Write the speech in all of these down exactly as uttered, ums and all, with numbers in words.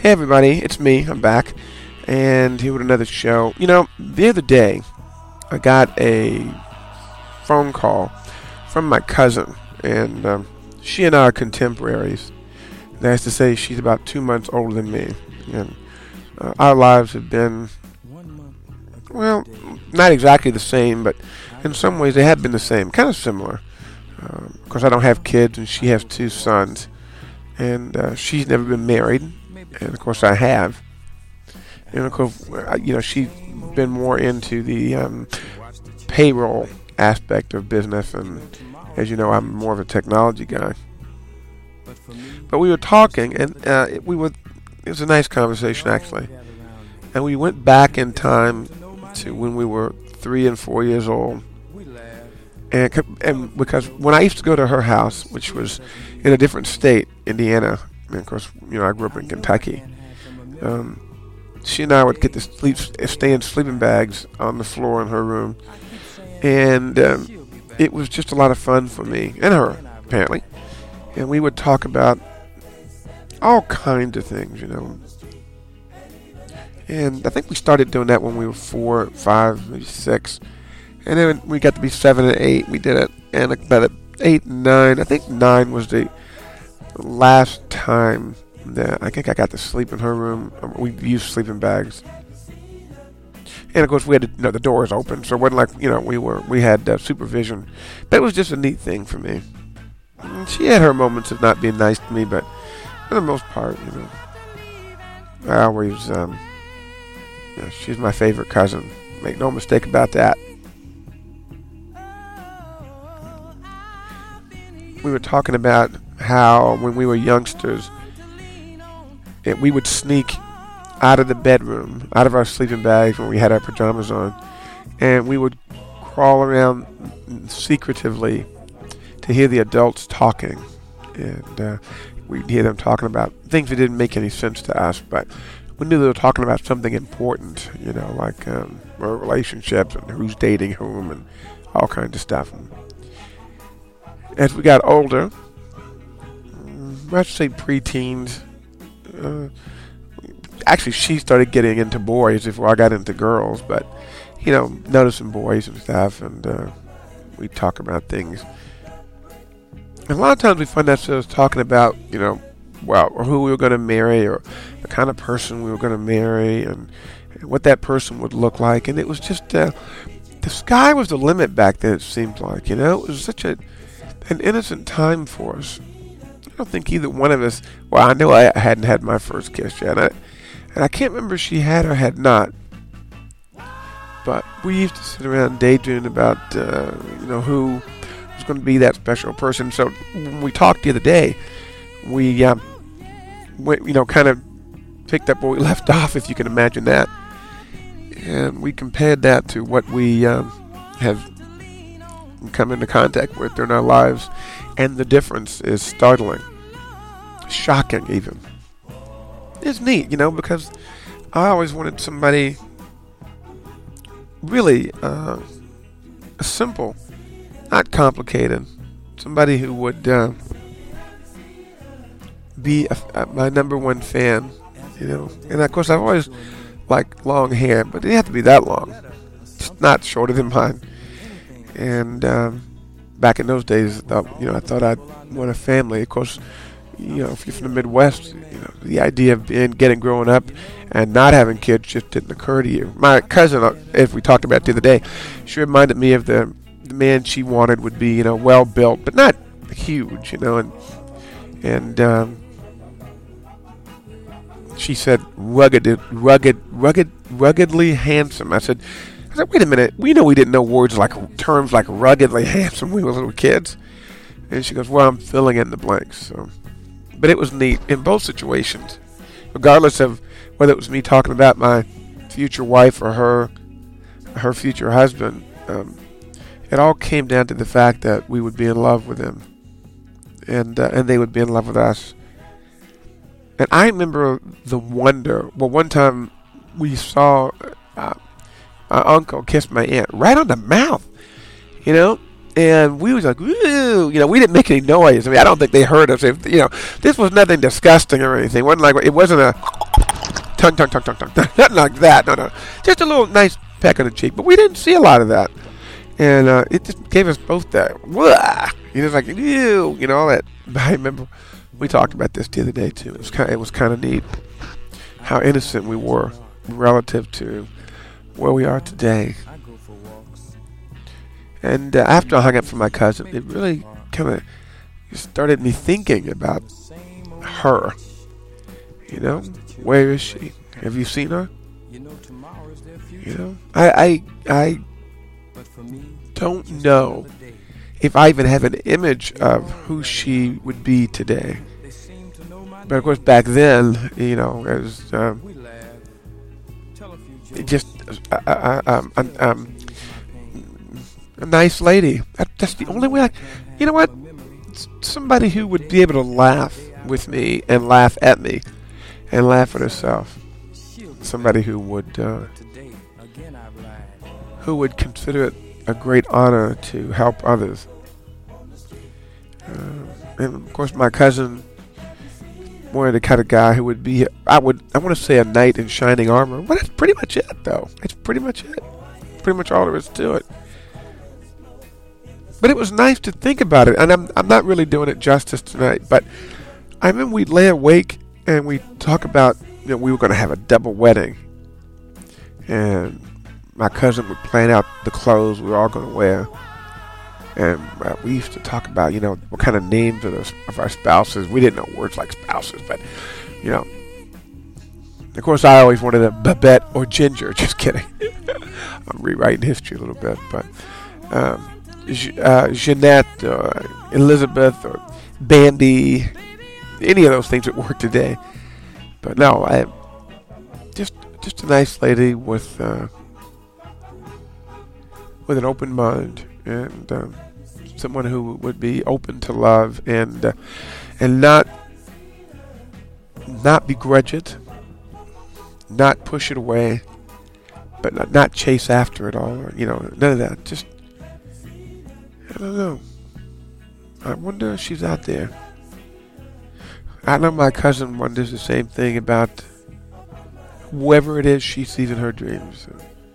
Hey everybody, it's me. I'm back, and here with another show. You know, the other day, I got a phone call from my cousin, and um, she and I are contemporaries. That is to say, she's about two months older than me, and uh, our lives have been, well, not exactly the same, but in some ways they have been the same, kind of similar. Uh, of course, I don't have kids, and she has two sons, and uh, she's never been married. And of course I have, and of course, you know, she's been more into the um, payroll aspect of business, and as you know, I'm more of a technology guy. But we were talking, and uh, it, we were. It was a nice conversation actually, and we went back in time to when we were three and four years old, and and because when I used to go to her house, which was in a different state, Indiana. And of course, you know, I grew up in Kentucky. Um, she and I would get to sleep, stay in sleeping bags on the floor in her room, and um, it was just a lot of fun for me and her, apparently. And we would talk about all kinds of things, you know. And I think we started doing that when we were four, five, maybe six, and then when we got to be seven and eight, we did it. And about eight and nine, I think nine was the last time that I think I got to sleep in her room. We used sleeping bags, and of course we had to, you know, the doors open, so it wasn't like, you know, we were we had uh, supervision. But it was just a neat thing for me. And she had her moments of not being nice to me, but for the most part, you know, I always, um, you know, she's my favorite cousin. Make no mistake about that. We were talking about how when we were youngsters, it, we would sneak out of the bedroom, out of our sleeping bags when we had our pajamas on, and we would crawl around secretively to hear the adults talking. And uh, we'd hear them talking about things that didn't make any sense to us, but we knew they were talking about something important, you know, like um, our relationships and who's dating whom and all kinds of stuff. And as we got older, I'd say preteens. Uh, actually, she started getting into boys before I got into girls, but, you know, noticing boys and stuff, and uh, we talk about things. And a lot of times we find ourselves talking about, you know, well, or who we were going to marry, or the kind of person we were going to marry, and, and what that person would look like. And it was just, uh, the sky was the limit back then, it seemed like, you know. It was such a an innocent time for us. I don't think either one of us, well, I know I hadn't had my first kiss yet, and I, and I can't remember if she had or had not, but we used to sit around daydreaming about, uh, you know, who was going to be that special person. So when we talked the other day, we, um, went, you know, kind of picked up where we left off, if you can imagine that, and we compared that to what we um, have come into contact with during our lives, and the difference is startling, shocking even. It's neat, you know, because I always wanted somebody really uh, simple, not complicated, somebody who would uh, be a, a, my number one fan, you know. And of course I've always liked long hair, but it didn't have to be that long, just not shorter than mine. And um, back in those days, uh, you know, I thought I'd want a family. Of course, you know, if you're from the Midwest, you know, the idea of being, getting growing up and not having kids just didn't occur to you. My cousin, as we talked about the other day, she reminded me of the, the man she wanted would be, you know, well built, but not huge, you know, and and um, she said rugged, rugged, rugged, ruggedly handsome. I said. I said, wait a minute, we know we didn't know words like, terms like ruggedly handsome when we were little kids. And she goes, well, I'm filling in the blanks. So, but it was neat in both situations, regardless of whether it was me talking about my future wife or her, her future husband. Um, it all came down to the fact that we would be in love with them, and uh, and they would be in love with us. And I remember the wonder. Well, one time we saw. Uh, My uncle kissed my aunt right on the mouth, you know, and we was like, "Ooh," you know, we didn't make any noise. I mean, I don't think they heard us. If, you know, this was nothing disgusting or anything. It wasn't like it wasn't a tongue, tongue, tongue, tongue, tongue, tongue. Nothing like that. No, no. Just a little nice peck on the cheek. But we didn't see a lot of that. And uh, it just gave us both that. Wah! You know, it's like, ew, you know, all that. I remember we talked about this the other day, too. It was kind of, it was kind of neat how innocent we were relative to where we are today. And uh, after I hung up from my cousin, it really kind of started me thinking about her. You know, where is she? Have you seen her? You know, I I I don't know if I even have an image of who she would be today. But of course, back then, you know, as um, just uh, uh, um, um, um, a nice lady. That, that's the only way I, you know what? Somebody who would be able to laugh with me and laugh at me and laugh at herself. Somebody who would, uh, who would consider it a great honor to help others. Uh, and of course, my cousin, more the kind of guy who would be, I would, I want to say a knight in shining armor, but that's pretty much it, though. It's pretty much it. Pretty much all there is to it. But it was nice to think about it, and I'm I'm not really doing it justice tonight. But I remember we'd lay awake and we talk about, you know, we were going to have a double wedding, and my cousin would plan out the clothes we were all going to wear, and uh, we used to talk about, you know, what kind of names of, those, of our spouses. We didn't know words like spouses, but you know, of course, I always wanted a Babette or Ginger. Just kidding. I'm rewriting history a little bit, but. Um, Uh, Jeanette, or Elizabeth, or Bandy, any of those things that work today. But no, I just just a nice lady with uh, with an open mind, and um, someone who would be open to love and uh, and not not begrudge it, not push it away, but not, not chase after it all, or, you know, none of that. Just I don't know. I wonder if she's out there. I know my cousin wonders the same thing about whoever it is she sees in her dreams.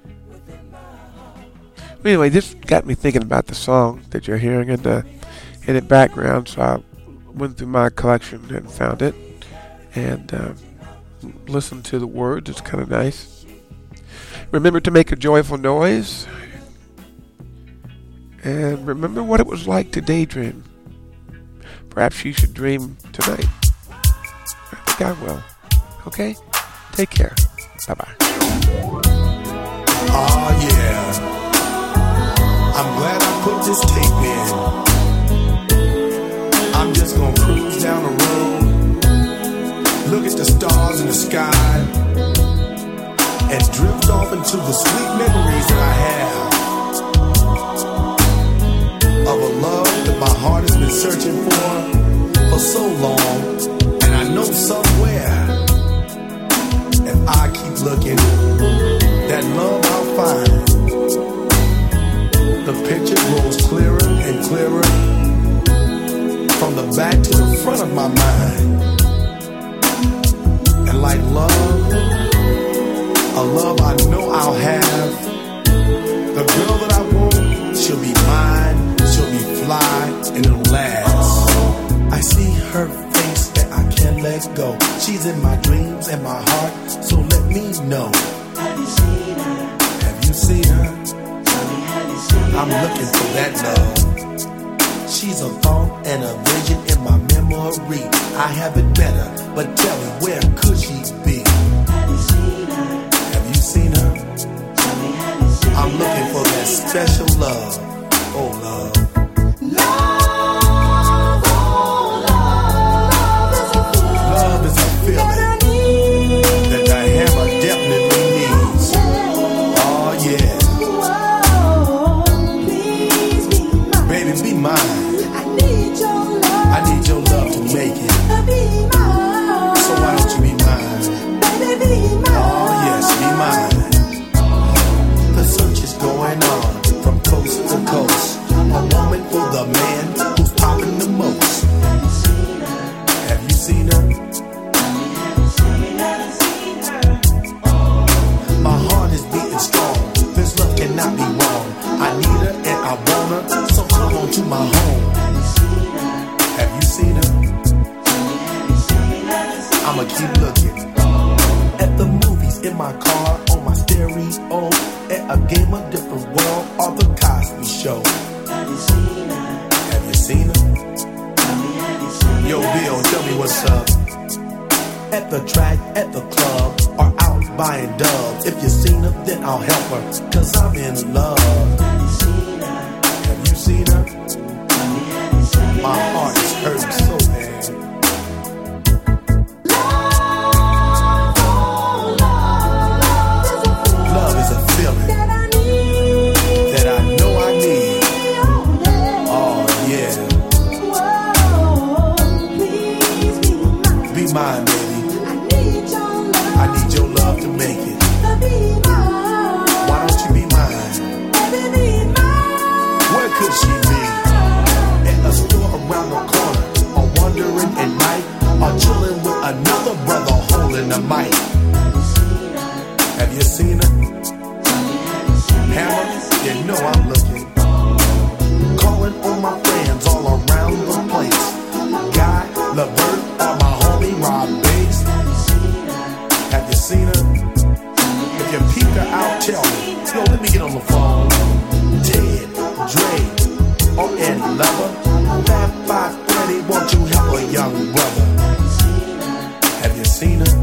Anyway, this got me thinking about the song that you're hearing in the in the background. So I went through my collection and found it, and uh, listened to the words. It's kind of nice. Remember to make a joyful noise. And remember what it was like to daydream. Perhaps you should dream tonight. I think I will. Okay? Take care. Bye-bye. Oh, yeah. I'm glad I put this tape in. I'm just gonna cruise down the road, look at the stars in the sky, and drift off into the sweet memories that I have of a love that my heart has been searching for for so long. And I know somewhere, if I keep looking, that love I'll find. The picture grows clearer and clearer, from the back to the front of my mind. And like love, a love I know I'll have, the girl that I want, she'll be mine. She'll be fly and it'll last. I see her face that I can't let go. She's in my dreams and my heart, so let me know. Have you seen her? Have you seen her? Tell me, have you seen her? I'm looking for that love. She's a thought and a vision in my memory. I have it better, but tell me, where could she be? Have you seen her? Have you seen her? Tell me, have you seen her? I'm looking for that special love. Oh, love. Love, oh, love, love is a feeling. Love is a feeling that I need. that the hammer definitely needs. Oh, yeah. Whoa, please be mine. Baby, be mine. I need your love. I need your love to make it. Be mine. So why don't you be mine? Baby, be mine. Oh, yes, be mine. The search is going on from coast to coast. A woman for the man who's popping the most. Have you seen her? Have you seen her? cannot be wrong. I need her and I want her, so come on to my home. Have you seen her? I'ma keep looking. At the movies, in my car, on my stereo, at a game of different world, or the Cosby Show. Have you seen her? Have you seen her? Yo, Bill, tell me what's up. At the track, at the club, or out buying dubs. If you seen her, then I'll help her, cause I'm in love. Have you seen her? Have you seen her? My heart is hurting so bad. Love is a feeling that I know I need. Oh yeah. Be mine, baby. I need your love to make it. Why don't you be mine? Where could she be? At a store around the corner, or wandering at night, or chilling with another brother holding a mic. Have you seen her? Hammer, you know I'm looking. Calling on my friends all around the place. Guy, LeVert, or my homie Rob Bass. Have you seen her? If you peek her out, tell me. Yo, let me get on the phone. Ted, Dre, or Ed Lover. Fat Five Freddy, won't you help a young brother? Have you seen her?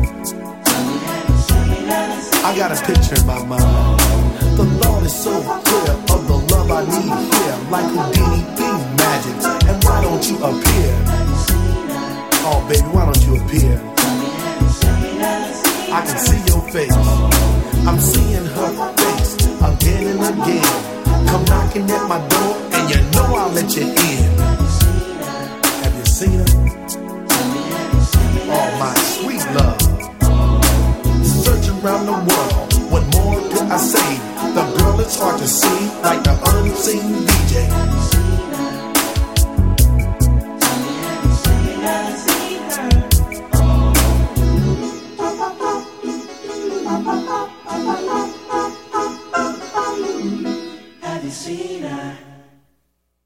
I got a picture in my mind. The thought is so clear of the love I need here, like Houdini be magic. And why don't you appear? Oh baby, why don't you appear? I can see your face. I'm seeing her face again and again. Come knocking at my door, and you know I'll let you in. Have you seen her? Oh my sweet love. Search around the world, what more could I say? The girl is hard to see, like the unseen D J.